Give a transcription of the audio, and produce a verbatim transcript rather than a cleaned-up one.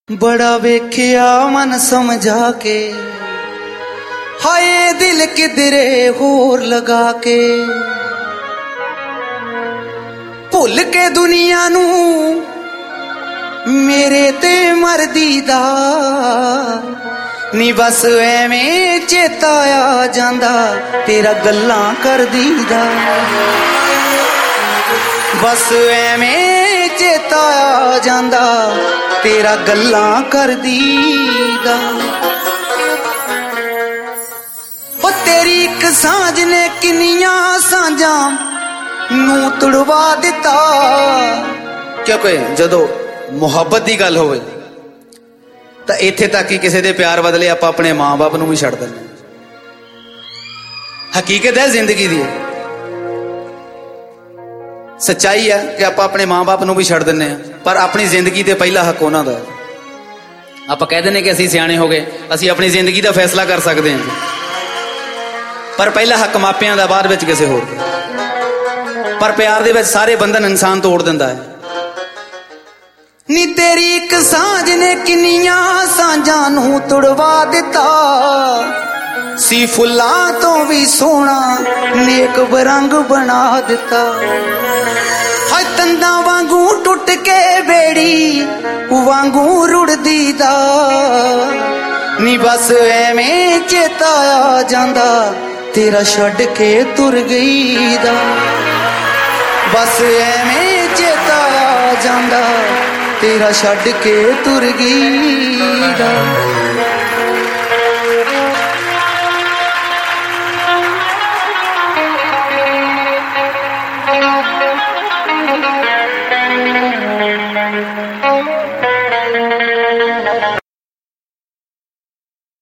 बड़ा वेख्या मन समझा के, हाय दिल किधरे होर लगा के, भुल के दुनिया नू मेरे ते मरदी दा नी बस एवें चेता आ जांदा तेरा गल्लां करदी दा, बस एवें चेता आ जांदा तेरा गल्लां करदी दा। ओ तेरी एक सांझ ने किन्नियां सांझां नू तुड़वा दिता। क्योंकि जदों मुहब्बत की गल होवे तो इत्थे तक ही किसी दे प्यार बदले आप अपने माँ बाप नू भी छड्ड दिंदे। हकीकत है जिंदगी दी, सच्चाई है कि आप अपने माँ बाप नू भी छड्ड दिंदे हैं, पर अपनी जिंदगी ते पहला हक उन्हां दा। आप कह दिंदे कि असीं सियाणे हो गए, असीं अपनी जिंदगी का फैसला कर सकते हैं, पर पहला हक मापियां दा बाद विच किसी होर दा। पर प्यार दे विच सारे बंधन इंसान तोड़ दिंदा है। नी तेरी एक सांझ ने किन्नियां सांझां नू तुड़वा दिता, सी फुल्लां तो भी सोहना नेक बरंग बना दिता। हाय तंदा वांगू टुट के बेड़ी वांगू रुड़दी दा, नी बस एवें चेता आ जांदा तेरा छड्ड के तुर गई दा, बस एवें चेता आ जांदा तेरा छड्ड के तुर गई दा।